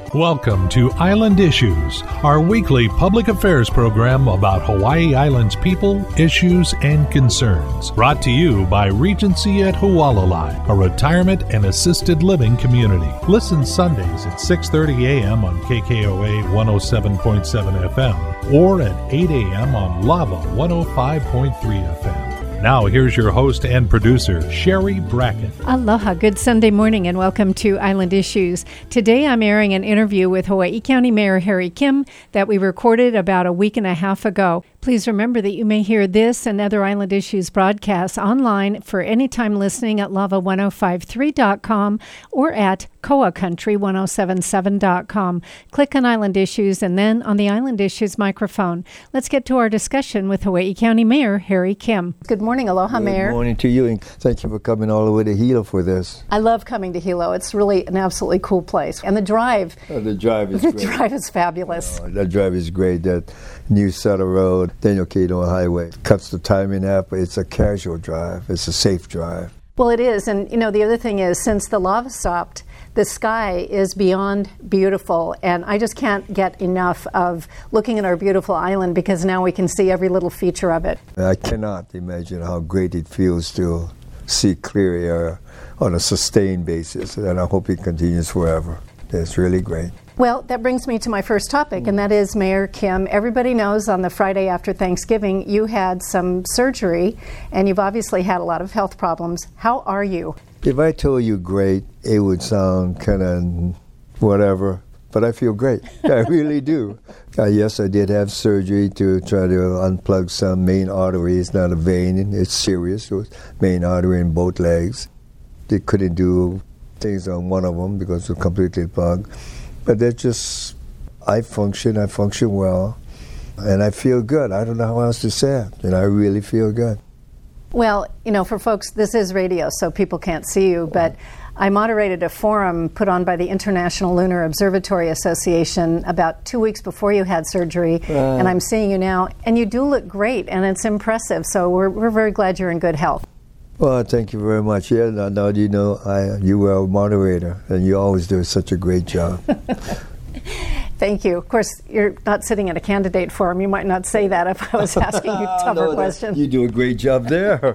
Welcome to Island Issues, our weekly public affairs program about Hawaii Island's people, issues, and concerns. Brought to you by Regency at Hualalai, a retirement and assisted living community. Listen Sundays at 6:30 a.m. on KKOA 107.7 FM or at 8 a.m. on Lava 105.3 FM. Now, here's your host and producer, Sherry Brackett. Aloha, good Sunday morning and welcome to Island Issues. Today I'm airing an interview with Hawaii County Mayor Harry Kim that we recorded about a week and a half ago. Please remember that you may hear this and other Island Issues broadcasts online for any time listening at lava1053.com or at koacountry1077.com. Click on Island Issues and then on the Island Issues microphone. Let's get to our discussion with Hawaii County Mayor Harry Kim. Good morning. Aloha, Mayor. Good morning to you, and thank you for coming all the way to Hilo for this. I love coming to Hilo. It's really an absolutely cool place. And the drive. The drive is great. The drive is fabulous. That drive is great. That new Sutter Road, Daniel Cato Highway, cuts the time in half, but it's a casual drive. It's a safe drive. Well, it is. And, you know, the other thing is, since the lava stopped, the sky is beyond beautiful, and I just can't get enough of looking at our beautiful island because now we can see every little feature of it. I cannot imagine how great it feels to see clear air on a sustained basis, and I hope it continues forever. It's really great. Well, that brings me to my first topic, and that is Mayor Kim. Everybody knows on the Friday after Thanksgiving you had some surgery, and you've obviously had a lot of health problems. How are you? If I told you great, it would sound kind of whatever, but I feel great. I really do. Yes, I did have surgery to try to unplug some main arteries, not a vein. It's serious. It was main artery in both legs. They couldn't do things on one of them because it was completely plugged. But they're just, I function well, and I feel good. I don't know how else to say it, and I really feel good. Well, you know, for folks, this is radio, so people can't see you, but I moderated a forum put on by the International Lunar Observatory Association about 2 weeks before you had surgery, and I'm seeing you now, and you do look great, and it's impressive, so we're very glad you're in good health. Well, thank you very much. Yeah, now you know, you were a moderator, and you always do such a great job. Thank you. Of course, you're not sitting at a candidate forum. You might not say that if I was asking you tougher questions. You do a great job there.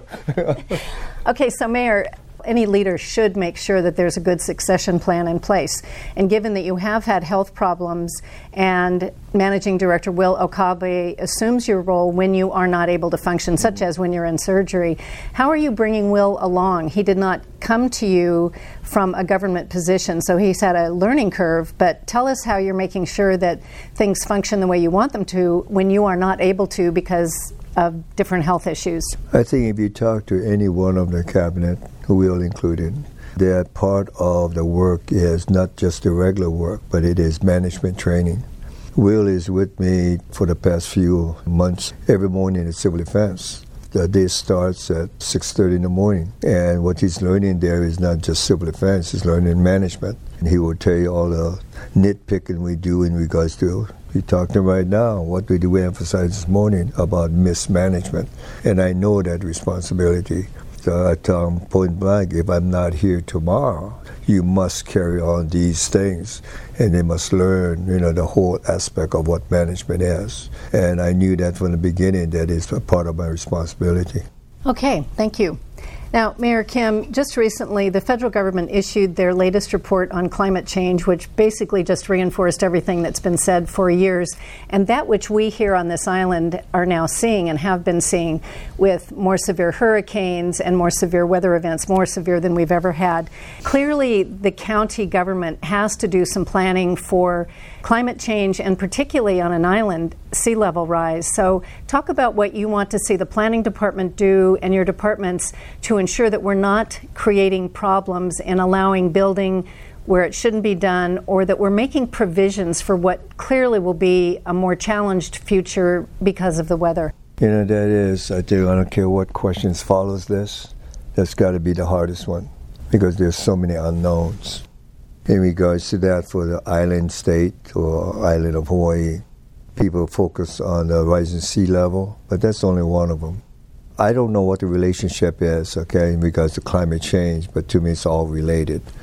Okay, so Mayor, any leader should make sure that there's a good succession plan in place. And given that you have had health problems and Managing Director Will Okabe assumes your role when you are not able to function, such as when you're in surgery, how are you bringing Will along? He did not come to you from a government position, so he's had a learning curve, but tell us how you're making sure that things function the way you want them to when you are not able to because of different health issues. I think if you talk to any one of the cabinet, Will included, that part of the work is not just the regular work, but it is management training. Will is with me for the past few months every morning at Civil Defense. The day starts at 6:30 in the morning, and what he's learning there is not just civil defense, he's learning management. And he will tell you all the nitpicking we do in regards to, we talked to him right now, what we do, we emphasize this morning about mismanagement. And I know that responsibility. So I tell him point blank, if I'm not here tomorrow, you must carry on these things, and they must learn, you know, the whole aspect of what management is. And I knew that from the beginning, that is a part of my responsibility. Okay, thank you. Now, Mayor Kim, just recently the federal government issued their latest report on climate change, which basically just reinforced everything that's been said for years, and that which we here on this island are now seeing and have been seeing with more severe hurricanes and more severe weather events, more severe than we've ever had. Clearly, the county government has to do some planning for climate change, and particularly on an island, sea level rise. So talk about what you want to see the planning department do and your departments to ensure that we're not creating problems and allowing building where it shouldn't be done, or that we're making provisions for what clearly will be a more challenged future because of the weather. You know, that is, I think, I don't care what questions follows this, that's got to be the hardest one, because there's so many unknowns. In regards to that, for the island state or island of Hawaii, people focus on the rising sea level, but that's only one of them. I don't know what the relationship is, okay, in regards to climate change, but to me it's all related.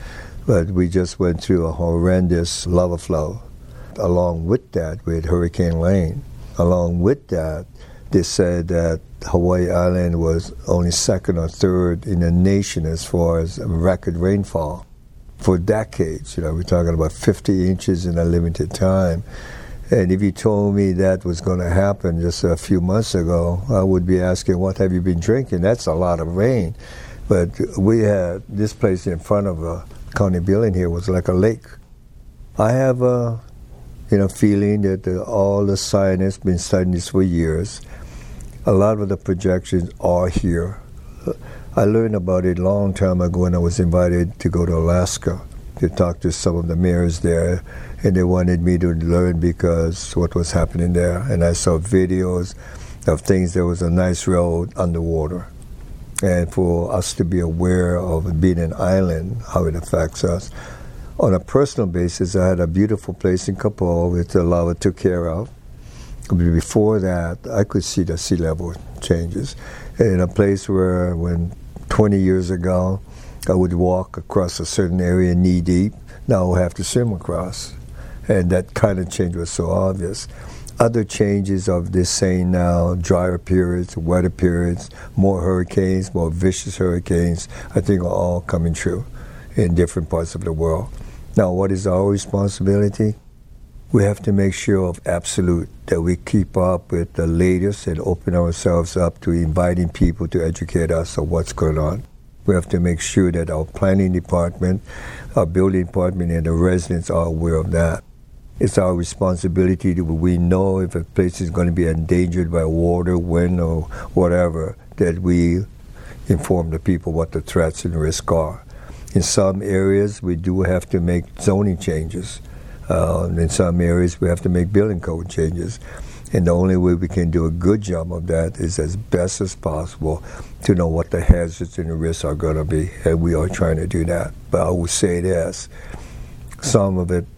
But we just went through a horrendous lava flow. Along with that, with Hurricane Lane, along with that, they said that Hawaii Island was only second or third in the nation as far as record rainfall. For decades, we're talking about 50 inches in a limited time. And if you told me that was going to happen just a few months ago, I would be asking, what have you been drinking? That's a lot of rain. But we had this place in front of a county building here was like a lake. I have a feeling that all the scientists have been studying this for years. A lot of the projections are here. I learned about it a long time ago when I was invited to go to Alaska to talk to some of the mayors there, and they wanted me to learn because what was happening there. And I saw videos of things. There was a nice road underwater. And for us to be aware of being an island, how it affects us. On a personal basis, I had a beautiful place in Kapol which the lava took care of. Before that, I could see the sea level changes. In a place where, when 20 years ago, I would walk across a certain area knee deep, now I have to swim across. And that kind of change was so obvious. Other changes of this saying now, drier periods, wetter periods, more hurricanes, more vicious hurricanes, I think are all coming true in different parts of the world. Now, what is our responsibility? We have to make sure of absolute that we keep up with the latest and open ourselves up to inviting people to educate us on what's going on. We have to make sure that our planning department, our building department, and the residents are aware of that. It's our responsibility that we know if a place is going to be endangered by water, wind, or whatever, that we inform the people what the threats and risks are. In some areas, we do have to make zoning changes. In some areas, we have to make building code changes. And the only way we can do a good job of that is as best as possible to know what the hazards and the risks are going to be. And we are trying to do that. But I will say this, some of it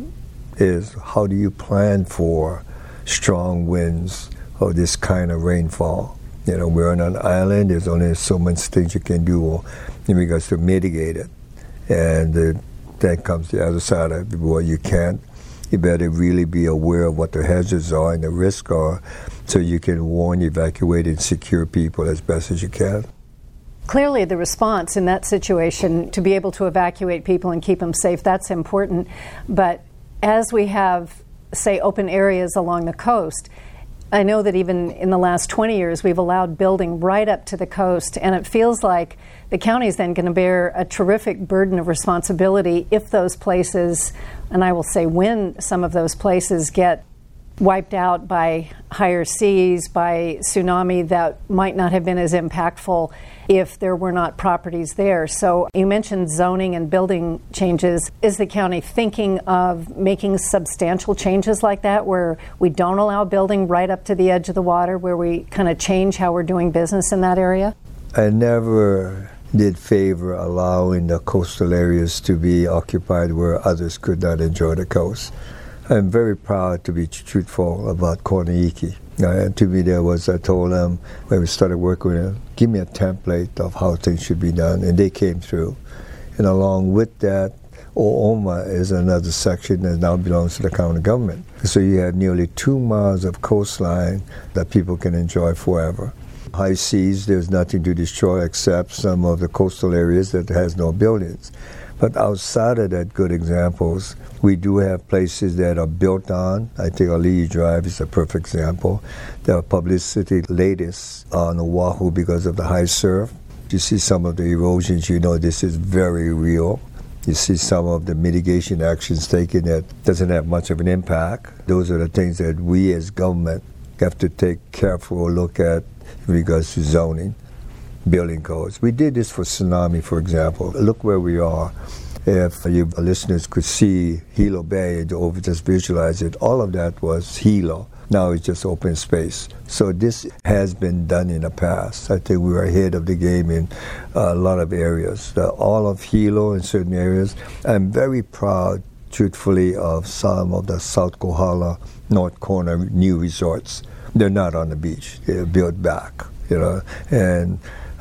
is how do you plan for strong winds or this kind of rainfall? We're on an island. There's only so much things you can do in regards to mitigate it. And then comes the other side of it. Well, you can't. You better really be aware of what the hazards are and the risks are so you can warn, evacuate, and secure people as best as you can. Clearly, the response in that situation, to be able to evacuate people and keep them safe, that's important. But as we have, say, open areas along the coast, I know that even in the last 20 years, we've allowed building right up to the coast, and it feels like the county is then going to bear a terrific burden of responsibility if those places, and I will say when some of those places get wiped out by higher seas, by tsunami, that might not have been as impactful if there were not properties there. So you mentioned zoning and building changes. Is the county thinking of making substantial changes like that, where we don't allow building right up to the edge of the water, where we kind of change how we're doing business in that area? I never did favor allowing the coastal areas to be occupied where others could not enjoy the coast. I'm very proud to be truthful about Korniiki. To me, I told them when we started working with them, give me a template of how things should be done, and they came through. And along with that, O'oma is another section that now belongs to the county government. So you have nearly 2 miles of coastline that people can enjoy forever. High seas, there's nothing to destroy except some of the coastal areas that has no buildings. But outside of that, good examples, we do have places that are built on. I think Ali'i Drive is a perfect example. The publicity latest on Oahu because of the high surf. You see some of the erosions, this is very real. You see some of the mitigation actions taken that doesn't have much of an impact. Those are the things that we as government have to take careful look at in regards to zoning, building codes. We did this for tsunami, for example. Look where we are. If your listeners could see Hilo Bay, or just visualize it, all of that was Hilo. Now it's just open space. So this has been done in the past. I think we were ahead of the game in a lot of areas. All of Hilo in certain areas. I'm very proud, truthfully, of some of the South Kohala, North Corner new resorts. They're not on the beach. They're built back, and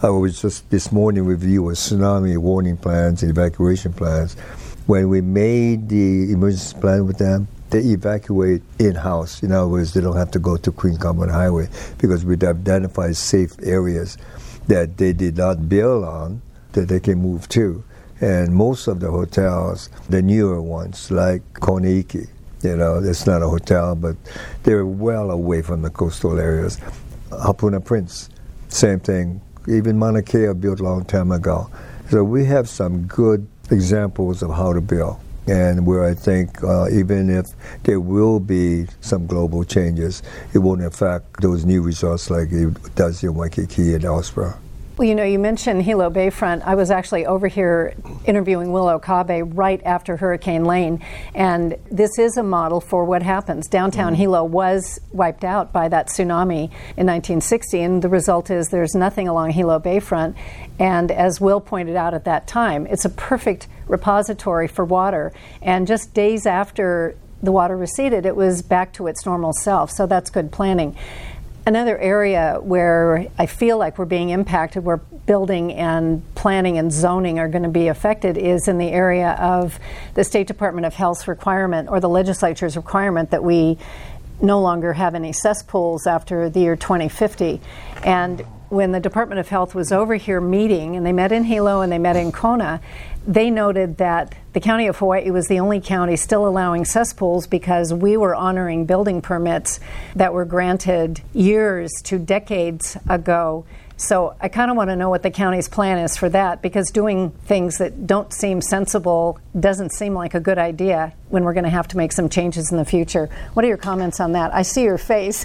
I was just this morning reviewing tsunami warning plans and evacuation plans. When we made the emergency plan with them, they evacuate in-house. In other words, they don't have to go to Queen Common Highway because we'd identified safe areas that they did not build on that they can move to. And most of the hotels, the newer ones, like Koneiki, it's not a hotel, but they're well away from the coastal areas. Hapuna Prince, same thing. Even Mauna Kea built a long time ago. So we have some good examples of how to build. And where I think even if there will be some global changes, it won't affect those new resorts like it does in Waikiki and elsewhere. Well, you mentioned Hilo Bayfront. I was actually over here interviewing Will Okabe right after Hurricane Lane, and this is a model for what happens. Downtown Hilo was wiped out by that tsunami in 1960, and the result is there's nothing along Hilo Bayfront. And as Will pointed out at that time, it's a perfect repository for water. And just days after the water receded, it was back to its normal self. So that's good planning. Another area where I feel like we're being impacted, where building and planning and zoning are going to be affected, is in the area of the State Department of Health's requirement, or the legislature's requirement, that we no longer have any cesspools after the year 2050. And when the Department of Health was over here meeting, and they met in Hilo and they met in Kona, they noted that the county of Hawaii was the only county still allowing cesspools because we were honoring building permits that were granted years to decades ago. So I kind of want to know what the county's plan is for that, because doing things that don't seem sensible doesn't seem like a good idea when we're going to have to make some changes in the future. What are your comments on that? I see your face.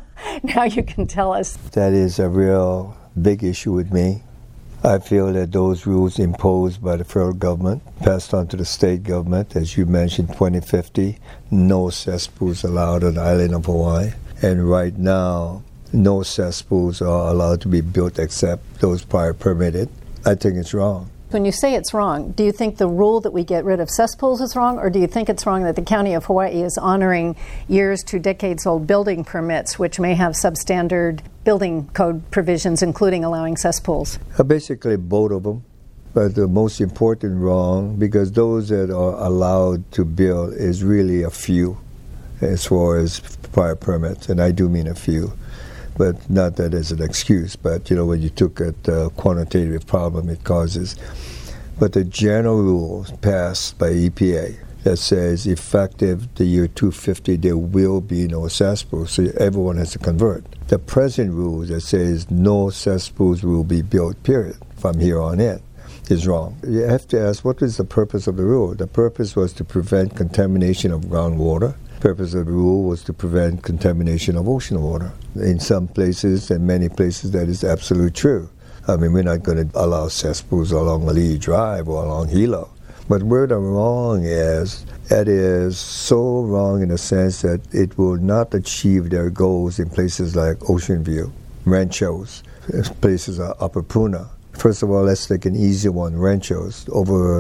Now you can tell us. That is a real big issue with me. I feel that those rules imposed by the federal government, passed on to the state government, as you mentioned, 2050, no cesspools allowed on the island of Hawaii. And right now, no cesspools are allowed to be built except those prior permitted. I think it's wrong. When you say it's wrong, do you think the rule that we get rid of cesspools is wrong, or do you think it's wrong that the county of Hawaii is honoring years to decades old building permits, which may have substandard building code provisions, including allowing cesspools? Basically both of them, but the most important wrong, because those that are allowed to build is really a few as far as prior permits, and I do mean a few. But not that as an excuse, but when you look at the quantitative problem it causes. But the general rules passed by EPA that says effective the year 250 there will be no cesspools, so everyone has to convert. The present rules that says no cesspools will be built, period, from here on in, is wrong. You have to ask, what is the purpose of the rule? The purpose was to prevent contamination of groundwater. The purpose of the rule was to prevent contamination of ocean water. In some places and many places that is absolutely true. I mean, we're not going to allow cesspools along Ali'i Drive or along Hilo. But where the wrong is, it is so wrong in the sense that it will not achieve their goals in places like Ocean View, Ranchos, places like Upper Puna. First of all, let's take an easy one, Ranchos, over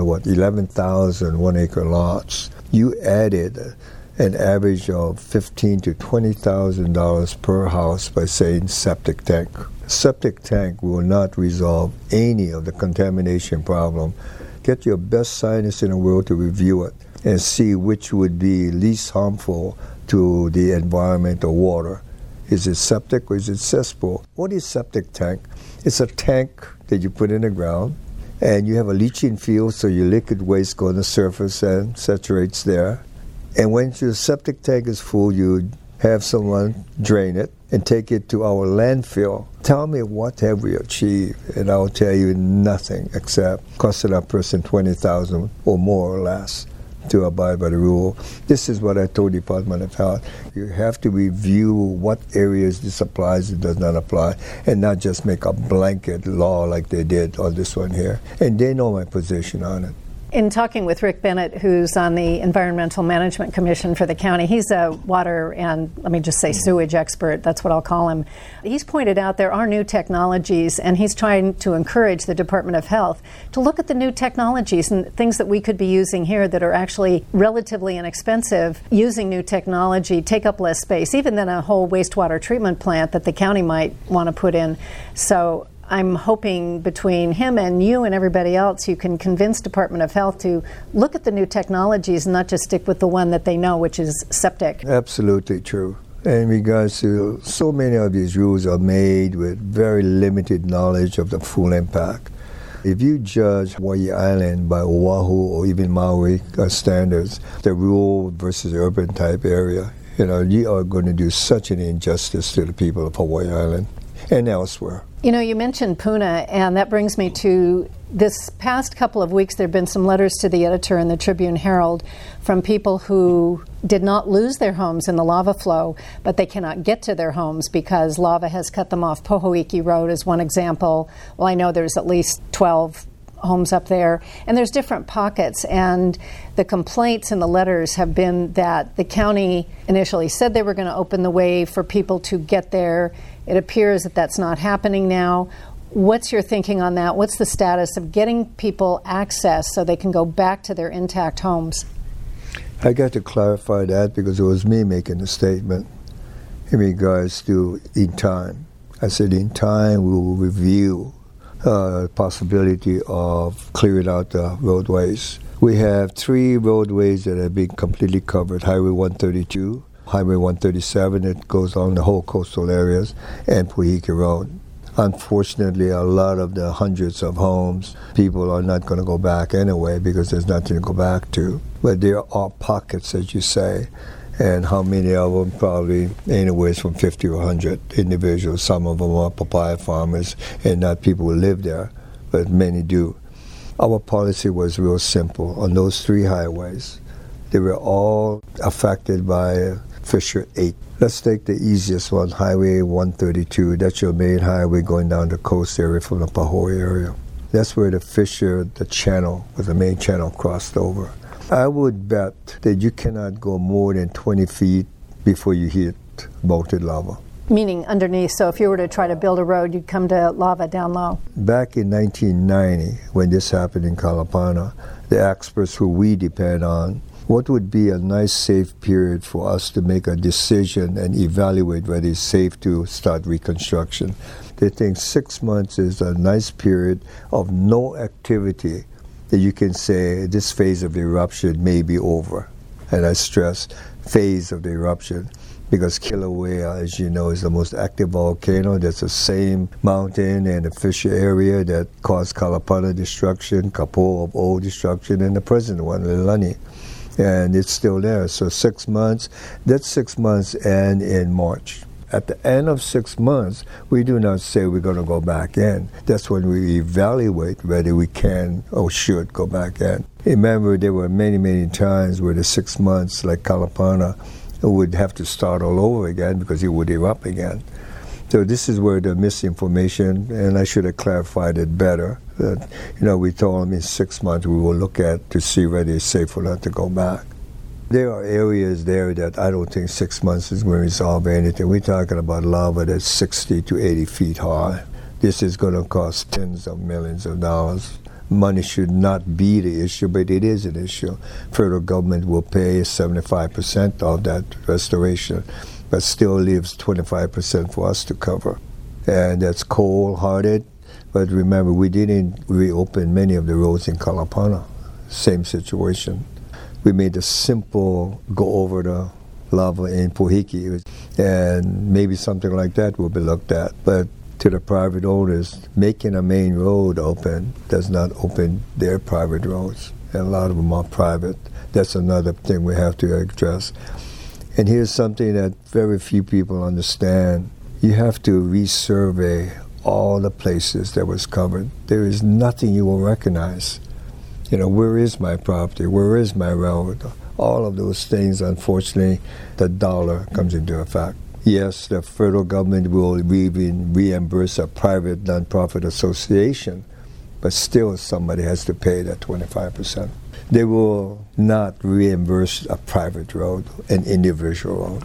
11,000 one-acre lots. You added an average of $15,000 to $20,000 per house by saying septic tank. Septic tank will not resolve any of the contamination problem. Get your best scientists in the world to review it and see which would be least harmful to the environment or water. Is it septic or is it cesspool? What is septic tank? It's a tank that you put in the ground, and you have a leaching field, so your liquid waste goes on the surface and saturates there. And when your septic tank is full, you have someone drain it and take it to our landfill. Tell me, what have we achieved? And I'll tell you nothing except costing that person $20,000 or more or less to abide by the rule. This is what I told the Department of Health. You have to review what areas this applies and does not apply, and not just make a blanket law like they did on this one here. And they know my position on it. In talking with Rick Bennett, who's on the Environmental Management Commission for the county, he's a water and, let me just say, sewage expert. That's what I'll call him. He's pointed out there are new technologies, and he's trying to encourage the Department of Health to look at the new technologies and things that we could be using here that are actually relatively inexpensive. Using new technology, take up less space, even than a whole wastewater treatment plant that the county might want to put in. So I'm hoping between him and you and everybody else, you can convince Department of Health to look at the new technologies and not just stick with the one that they know, which is septic. Absolutely true. In regards to, so many of these rules are made with very limited knowledge of the full impact. If you judge Hawaii Island by Oahu or even Maui standards, the rural versus urban type area, you are going to do such an injustice to the people of Hawaii Island and elsewhere. You mentioned Puna, and that brings me to this past couple of weeks. There have been some letters to the editor in the Tribune Herald from people who did not lose their homes in the lava flow, but they cannot get to their homes because lava has cut them off. Pohoiki Road is one example. Well, I know there's at least 12 homes up there, and there's different pockets, and the complaints in the letters have been that the county initially said they were going to open the way for people to get there. It appears that that's not happening now. What's your thinking on that? What's the status of getting people access so they can go back to their intact homes? I got to clarify that because it was me making the statement in regards to in time. I said in time we will review possibility of clearing out the roadways. We have 3 roadways that have been completely covered: Highway 132, Highway 137 that goes on the whole coastal areas, and Pohoiki Road. Unfortunately, a lot of the hundreds of homes, people are not going to go back anyway because there's nothing to go back to. But there are pockets, as you say, and how many of them? Probably anywhere from 50 or 100 individuals. Some of them are papaya farmers and not people who live there, but many do. Our policy was real simple. On those 3 highways, they were all affected by Fissure 8. Let's take the easiest one, Highway 132. That's your main highway going down the coast area from the Pahoa area. That's where the fissure, the channel, where the main channel crossed over. I would bet that you cannot go more than 20 feet before you hit molten lava. Meaning underneath, so if you were to try to build a road, you'd come to lava down low. Back in 1990, when this happened in Kalapana, the experts who we depend on, what would be a nice safe period for us to make a decision and evaluate whether it's safe to start reconstruction? They think 6 months is a nice period of no activity that you can say this phase of the eruption may be over. And I stress phase of the eruption because Kilauea, as you know, is the most active volcano. That's the same mountain and the fissure area that caused Kalapana destruction, Kapoa of old destruction, and the present one, Leilani. And it's still there. So 6 months, that's 6 months and in March. At the end of 6 months, we do not say we're going to go back in. That's when we evaluate whether we can or should go back in. Remember, there were many, many times where the 6 months, like Kalapana, would have to start all over again because it would erupt again. So this is where the misinformation, and I should have clarified it better, that, we told them in 6 months we will look at to see whether it's safe or not to go back. There are areas there that I don't think 6 months is going to resolve anything. We're talking about lava that's 60 to 80 feet high. This is going to cost tens of millions of dollars. Money should not be the issue, but it is an issue. Federal government will pay 75% of that restoration, but still leaves 25% for us to cover. And that's cold-hearted. But remember, we didn't reopen many of the roads in Kalapana. Same situation. We made a simple go over the lava in Pohoiki, and maybe something like that will be looked at. But to the private owners, making a main road open does not open their private roads. And a lot of them are private. That's another thing we have to address. And here's something that very few people understand. You have to resurvey all the places that was covered. There is nothing you will recognize. Where is my property? Where is my road? All of those things, unfortunately, the dollar comes into effect. Yes, the federal government will even reimburse a private nonprofit association, but still somebody has to pay that 25%. They will not reimburse a private road, an individual road.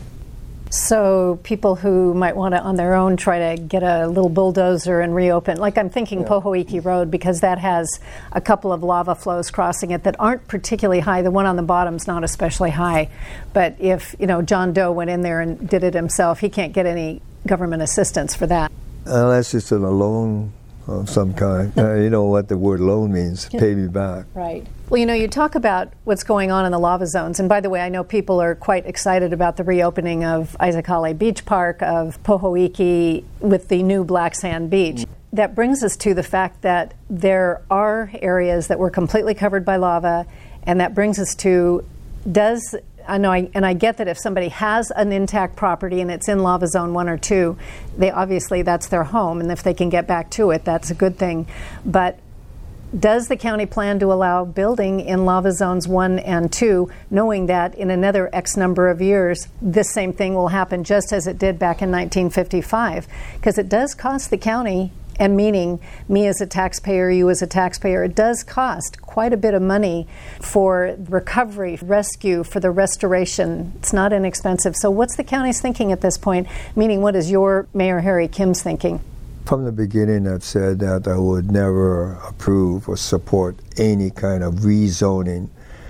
So people who might want to, on their own, try to get a little bulldozer and reopen, like I'm thinking Pohoiki Road, because that has a couple of lava flows crossing it that aren't particularly high. The one on the bottom's not especially high. But if, John Doe went in there and did it himself, he can't get any government assistance for that. Unless it's an alone of some kind. You know what the word loan means, pay me back. Right. Well, you talk about what's going on in the lava zones. And by the way, I know people are quite excited about the reopening of Isaac Beach Park, of Pohoiki, with the new black sand beach. That brings us to the fact that there are areas that were completely covered by lava, and that brings us to, I get that if somebody has an intact property and it's in lava zone 1 or 2, obviously that's their home, and if they can get back to it, that's a good thing. But does the county plan to allow building in lava zones 1 and 2, knowing that in another X number of years, this same thing will happen just as it did back in 1955? Because it does cost the county, and meaning me as a taxpayer, you as a taxpayer, it does cost quite a bit of money for recovery, rescue, for the restoration. It's not inexpensive. So what's the county's thinking at this point? Meaning, what is your Mayor Harry Kim's thinking? From the beginning, I've said that I would never approve or support any kind of rezoning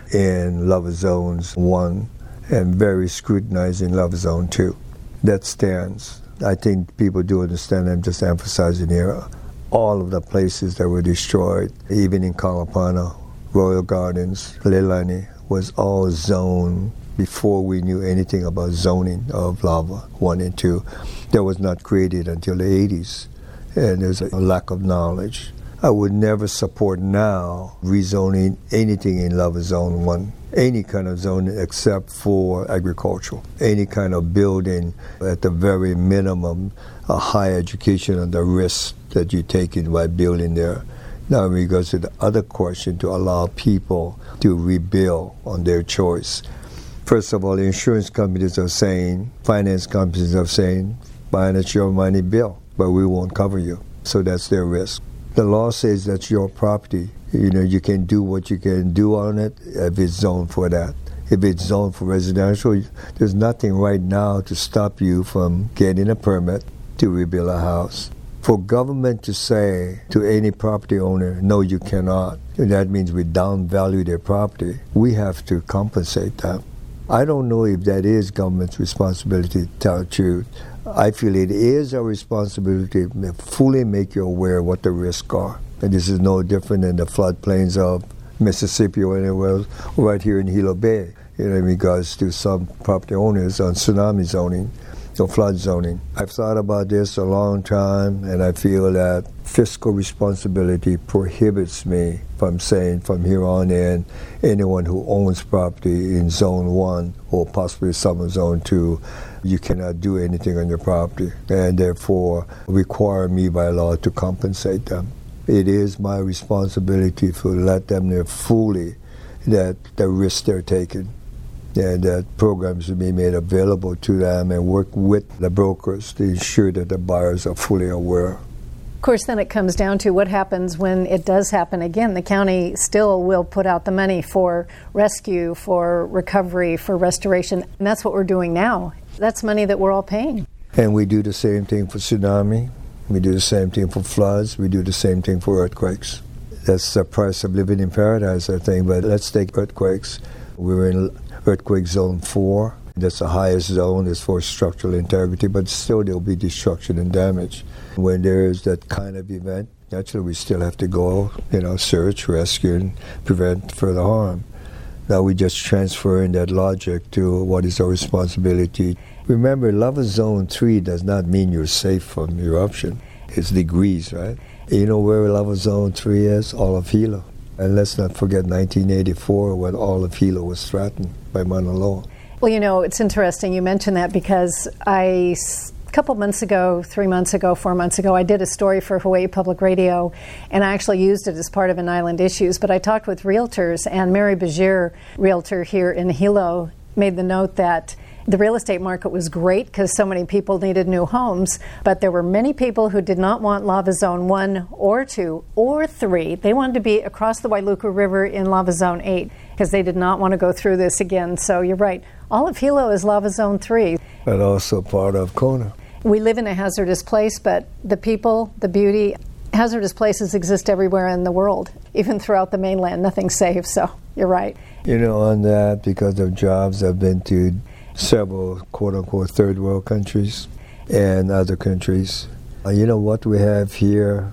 in lava zones 1 and very scrutinizing lava zone 2. That stands. I think people do understand. I'm just emphasizing here all of the places that were destroyed, even in Kalapana, Royal Gardens, Leilani, was all zoned before we knew anything about zoning of lava 1 and 2. That was not created until the 80s, and there's a lack of knowledge. I would never support now rezoning anything in lava zone 1. Any kind of zoning except for agricultural. Any kind of building, at the very minimum, a high education on the risk that you're taking by building there. Now, in regards to the other question, to allow people to rebuild on their choice. First of all, the insurance companies are saying, finance companies are saying, fine, it's your money, bill, but we won't cover you. So that's their risk. The law says that's your property. You can do what you can do on it if it's zoned for that. If it's zoned for residential, there's nothing right now to stop you from getting a permit to rebuild a house. For government to say to any property owner, no, you cannot, that means we downvalue their property. We have to compensate them. I don't know if that is government's responsibility, to tell the truth. I feel it is our responsibility to fully make you aware of what the risks are. And this is no different than the floodplains of Mississippi or anywhere else, right here in Hilo Bay, in regards to some property owners on tsunami zoning or flood zoning. I've thought about this a long time, and I feel that fiscal responsibility prohibits me from saying from here on in, anyone who owns property in zone 1 or possibly some in zone 2, you cannot do anything on your property, and therefore require me by law to compensate them. It is my responsibility to let them know fully that the risk they're taking, and that programs will be made available to them, and work with the brokers to ensure that the buyers are fully aware. Of course, then it comes down to what happens when it does happen again. The county still will put out the money for rescue, for recovery, for restoration, and that's what we're doing now. That's money that we're all paying. And we do the same thing for tsunami. We do the same thing for floods. We do the same thing for earthquakes. That's the price of living in paradise, I think. But let's take earthquakes. We're in earthquake zone 4. That's the highest zone. It's for structural integrity, but still there'll be destruction and damage. When there is that kind of event, naturally we still have to go, search, rescue, and prevent further harm. Now we're just transferring that logic to what is our responsibility. Remember, lava zone 3 does not mean you're safe from eruption. It's degrees, right? You know where lava zone 3 is? All of Hilo. And let's not forget 1984 when all of Hilo was threatened by Mauna Loa. Well, it's interesting you mentioned that, because a couple months ago, 3 months ago, 4 months ago, I did a story for Hawaii Public Radio, and I actually used it as part of an Island Issues, but I talked with realtors, and Mary Bajir, realtor here in Hilo, made the note that the real estate market was great because so many people needed new homes, but there were many people who did not want Lava Zone 1 or 2 or 3. They wanted to be across the Wailuku River in Lava Zone 8 because they did not want to go through this again. So you're right. All of Hilo is Lava Zone 3. And also part of Kona. We live in a hazardous place, but the people, the beauty, hazardous places exist everywhere in the world, even throughout the mainland. Nothing's safe, so you're right. On that, because of jobs, I've been to several quote-unquote third world countries and other countries. What we have here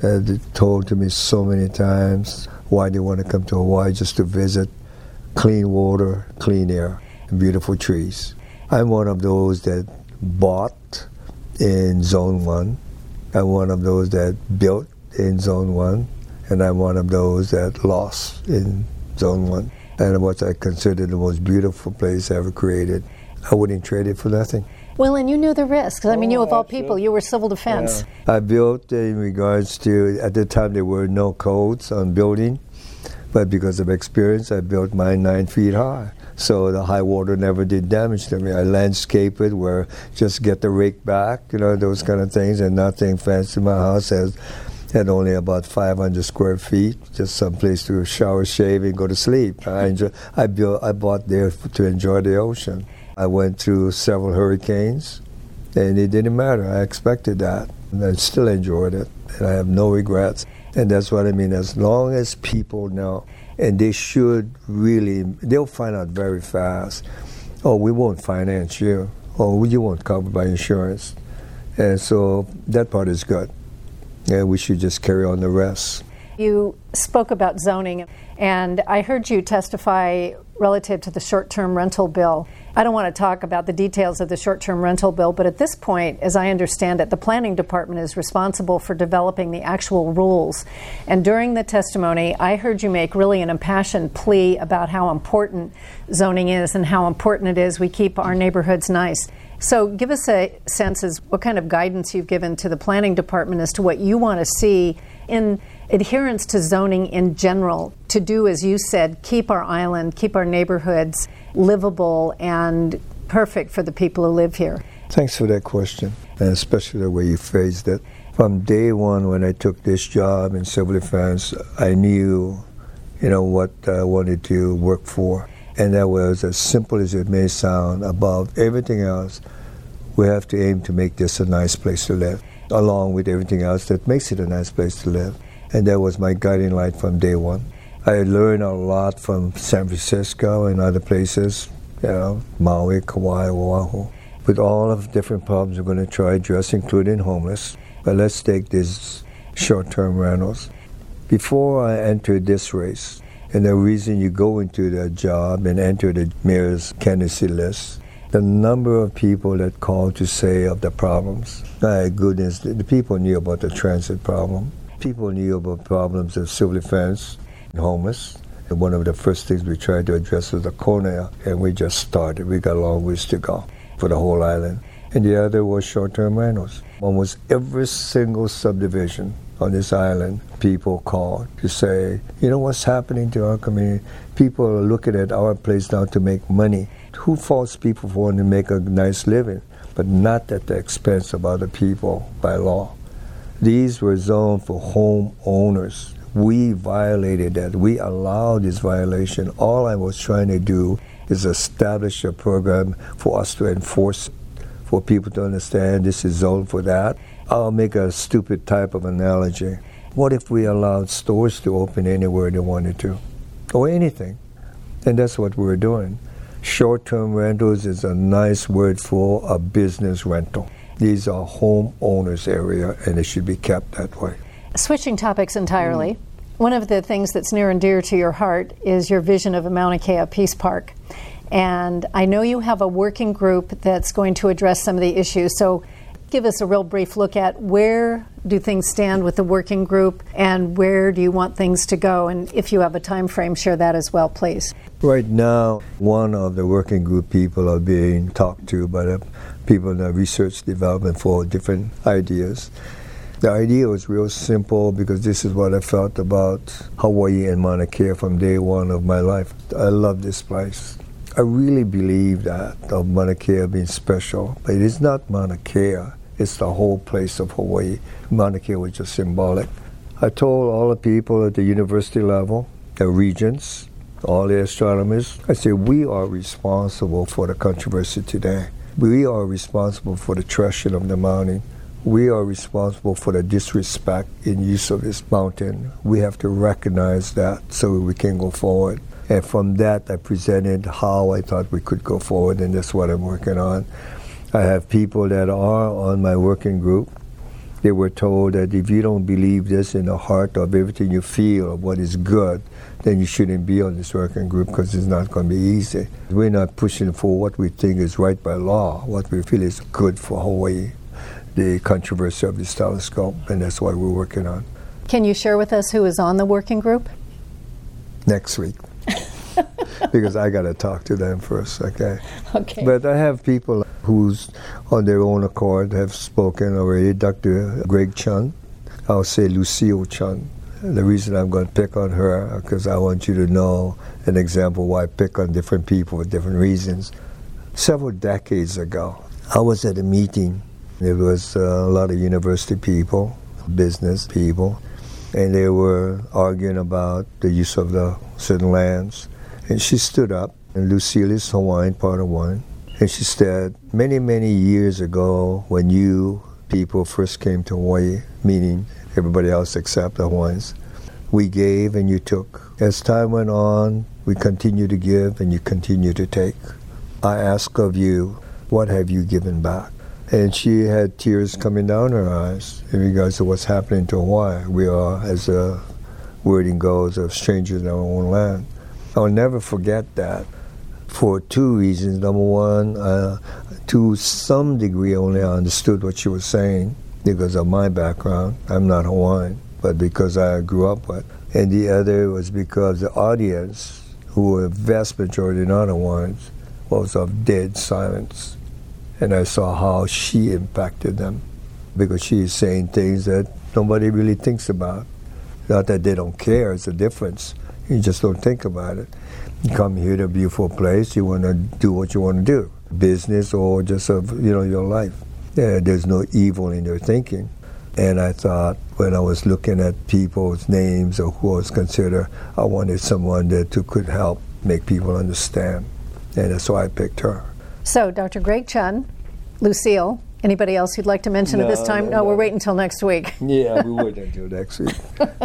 They told to me so many times why they want to come to Hawaii just to visit. Clean water, clean air, and beautiful trees. I'm one of those that bought in Zone 1. I'm one of those that built in Zone 1. And I'm one of those that lost in Zone 1. And what I consider the most beautiful place ever created. I wouldn't trade it for nothing. Well, and you knew the risks. I mean, you of all people, you were civil defense. Yeah. I built in regards to, at the time there were no codes on building, but because of experience, I built mine 9 feet high. So the high water never did damage to me. I landscape it where just get the rake back, those kind of things, and nothing fancy. My house had only about 500 square feet, just some place to shower, shave, and go to sleep. I bought there to enjoy the ocean. I went through several hurricanes, and it didn't matter. I expected that, and I still enjoyed it, and I have no regrets. And that's what I mean. As long as people know, and they should really, they'll find out very fast, oh, we won't finance you, or you won't cover by insurance. And so that part is good. And we should just carry on the rest. You spoke about zoning, and I heard you testify relative to the short-term rental bill. I don't want to talk about the details of the short-term rental bill, but at this point, as I understand it, the planning department is responsible for developing the actual rules. And during the testimony, I heard you make really an impassioned plea about how important zoning is and how important it is we keep our neighborhoods nice. So give us a sense as what kind of guidance you've given to the planning department as to what you want to see in adherence to zoning in general, to do, as you said, keep our island, keep our neighborhoods livable and perfect for the people who live here. Thanks for that question, and especially the way you phrased it. From day one when I took this job in civil defense, I knew, what I wanted to work for. And that was, as simple as it may sound, above everything else, we have to aim to make this a nice place to live, along with everything else that makes it a nice place to live. And that was my guiding light from day one. I learned a lot from San Francisco and other places, Maui, Kauai, Oahu. With all of the different problems we're going to try to address, including homeless. But let's take these short-term rentals. Before I entered this race, and the reason you go into the job and enter the mayor's candidacy list, the number of people that called to say of the problems. My goodness, the people knew about the transit problem. People knew about problems of civil defense and homeless. And one of the first things we tried to address was the corner, and we just started. We got a long ways to go for the whole island. And the other was short-term rentals. Almost every single subdivision on this island, people called to say, what's happening to our community? People are looking at our place now to make money. Who faults people for wanting to make a nice living, but not at the expense of other people by law? These were zoned for homeowners. We violated that. We allowed this violation. All I was trying to do is establish a program for us to enforce, for people to understand this is zoned for that. I'll make a stupid type of analogy. What if we allowed stores to open anywhere they wanted to? Or anything. And that's what we're doing. Short-term rentals is a nice word for a business rental. These are homeowners area, and it should be kept that way. Switching topics entirely, one of the things that's near and dear to your heart is your vision of a Mauna Kea Peace Park. And I know you have a working group that's going to address some of the issues. So give us a real brief look at where do things stand with the working group and where do you want things to go? And if you have a time frame, share that as well, please. Right now, one of the working group people are being talked to by the people in the research development for different ideas. The idea was real simple because this is what I felt about Hawaii and Mauna Kea from day one of my life. I love this place. I really believe that of Mauna Kea being special, but it is not Mauna Kea. It's the whole place of Hawaii. Mauna Kea was just symbolic. I told all the people at the university level, the regents, all the astronomers, I said, we are responsible for the controversy today. We are responsible for the trashing of the mountain. We are responsible for the disrespect in use of this mountain. We have to recognize that so we can go forward. And from that, I presented how I thought we could go forward, and that's what I'm working on. I have people that are on my working group They were told that if you don't believe this in the heart of everything you feel of what is good, then you shouldn't be on this working group because it's not going to be easy. We're not pushing for what we think is right by law, what we feel is good for Hawaii, the controversy of this telescope, and that's what we're working on. Can you share with us who is on the working group? Next week. Because I got to talk to them first, okay? Okay. But I have people who's on their own accord have spoken already. Dr. Greg Chun, I'll say Lucille Chun. The reason I'm going to pick on her, because I want you to know an example why I pick on different people for different reasons. Several decades ago, I was at a meeting. There was a lot of university people, business people, and they were arguing about the use of the certain lands. And she stood up, and Lucille is Hawaiian, part of one, and she said, many, many years ago, when you people first came to Hawaii, meaning everybody else except the Hawaiians, we gave and you took. As time went on, we continue to give and you continue to take. I ask of you, what have you given back? And she had tears coming down her eyes in regards to what's happening to Hawaii. We are, as the wording goes, of strangers in our own land. I'll never forget that for two reasons. Number one, to some degree only I understood what she was saying because of my background. I'm not Hawaiian, but because I grew up with. And the other was because the audience, who were the vast majority not Hawaiians, was of dead silence. And I saw how she impacted them because she is saying things that nobody really thinks about. Not that they don't care, it's a difference. You just don't think about it. You come here to a beautiful place, you want to do what you want to do, business or just your life. Yeah, there's no evil in their thinking. And I thought when I was looking at people's names or who I was considered, I wanted someone that could help make people understand. And that's why I picked her. So, Dr. Greg Chun, Lucille, anybody else you'd like to mention at this time? No, we're waiting until next week. Yeah, we wait until next week.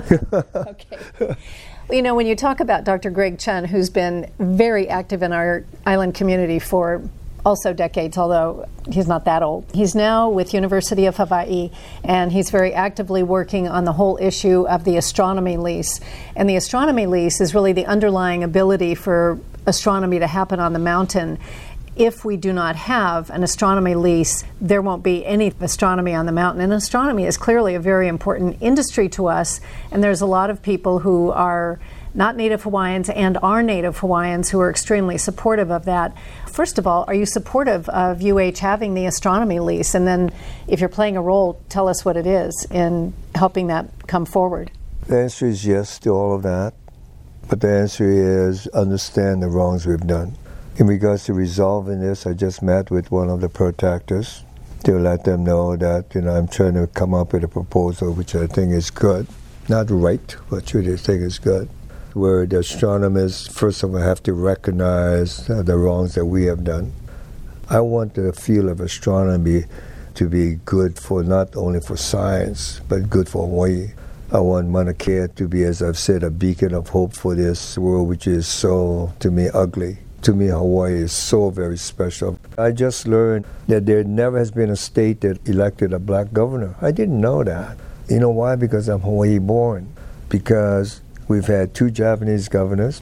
Okay. You know, when you talk about Dr. Greg Chun, who's been very active in our island community for also decades, although he's not that old. He's now with University of Hawaii, and he's very actively working on the whole issue of the astronomy lease. And the astronomy lease is really the underlying ability for astronomy to happen on the mountain. If we do not have an astronomy lease, there won't be any astronomy on the mountain. And astronomy is clearly a very important industry to us, and there's a lot of people who are not Native Hawaiians and are Native Hawaiians who are extremely supportive of that. First of all, are you supportive of UH having the astronomy lease? And then if you're playing a role, tell us what it is in helping that come forward. The answer is yes to all of that, but the answer is understand the wrongs we've done. In regards to resolving this, I just met with one of the protectors to let them know that I'm trying to come up with a proposal which I think is good. Not right, but which I think is good. Where the astronomers, first of all, have to recognize the wrongs that we have done. I want the field of astronomy to be good for not only for science, but good for Hawaii. I want Mauna Kea to be, as I've said, a beacon of hope for this world, which is so, to me, ugly. To me, Hawaii is so very special. I just learned that there never has been a state that elected a black governor. I didn't know that. You know why? Because I'm Hawaii born. Because we've had two Japanese governors,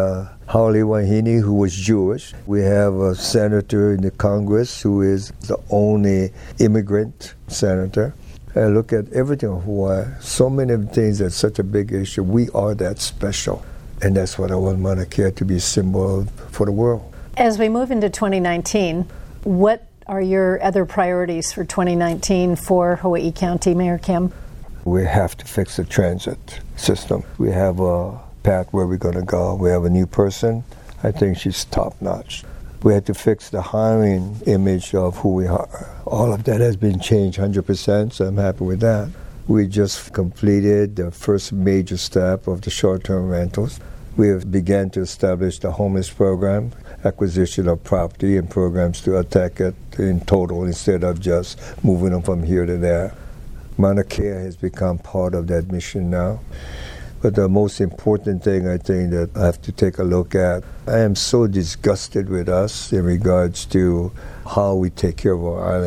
Haole Wahine, who was Jewish. We have a senator in the Congress who is the only immigrant senator. I look at everything in Hawaii, so many things that's such a big issue. We are that special. And that's what I want Mauna Kea to be a symbol of for the world. As we move into 2019, what are your other priorities for 2019 for Hawaii County, Mayor Kim? We have to fix the transit system. We have a path where we're going to go. We have a new person. I think she's top-notch. We have to fix the hiring image of who we are. All of that has been changed 100%, so I'm happy with that. We just completed the first major step of the short-term rentals. We have begun to establish the homeless program, acquisition of property and programs to attack it in total instead of just moving them from here to there. Mauna Kea has become part of that mission now. But the most important thing I think that I have to take a look at, I am so disgusted with us in regards to how we take care of our island.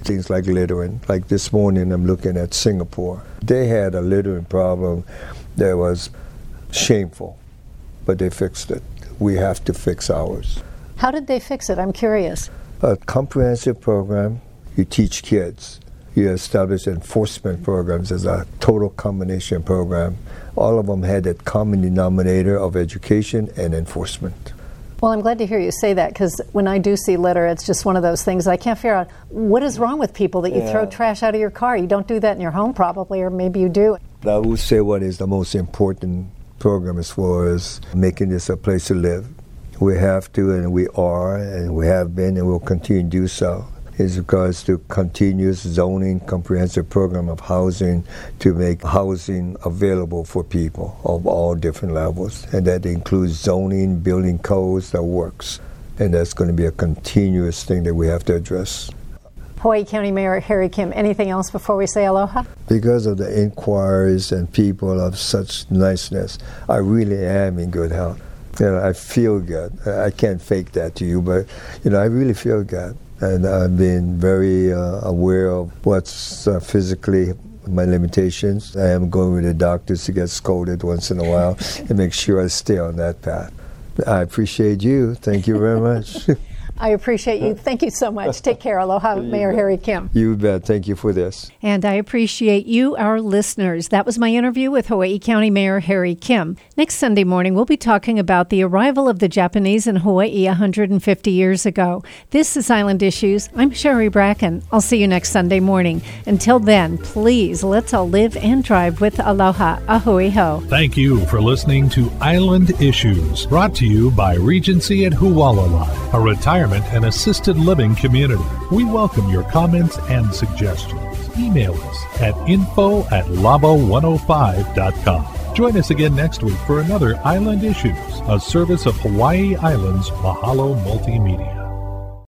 things like littering. Like this morning, I'm looking at Singapore. They had a littering problem that was shameful, but they fixed it. We have to fix ours. How did they fix it? I'm curious. A comprehensive program. You teach kids. You establish enforcement programs as a total combination program. All of them had that common denominator of education and enforcement. Well, I'm glad to hear you say that, because when I do see litter, it's just one of those things I can't figure out what is wrong with people that you throw trash out of your car. You don't do that in your home probably, or maybe you do. I would say what is the most important program as far as making this a place to live. We have to, and we are, and we have been, and will continue to do so. Is regards to continuous zoning comprehensive program of housing to make housing available for people of all different levels. And that includes zoning, building codes that works. And that's going to be a continuous thing that we have to address. Hawaii County Mayor Harry Kim, anything else before we say aloha? Because of the inquiries and people of such niceness, I really am in good health. I feel good. I can't fake that to you, but I really feel good. And I've been very aware of what's physically my limitations. I am going with the doctors to get scolded once in a while and make sure I stay on that path. I appreciate you. Thank you very much. I appreciate you. Thank you so much. Take care. Aloha, Mayor Harry Kim. You bet. Thank you for this. And I appreciate you, our listeners. That was my interview with Hawaii County Mayor Harry Kim. Next Sunday morning, we'll be talking about the arrival of the Japanese in Hawaii 150 years ago. This is Island Issues. I'm Sherry Bracken. I'll see you next Sunday morning. Until then, please, let's all live and drive with aloha. Ahui ho. Thank you for listening to Island Issues, brought to you by Regency at Hualalai, a retirement and assisted living community. We welcome your comments and suggestions. Email us at info@labo105.com. Join us again next week for another Island Issues, a service of Hawaii Island's Mahalo Multimedia.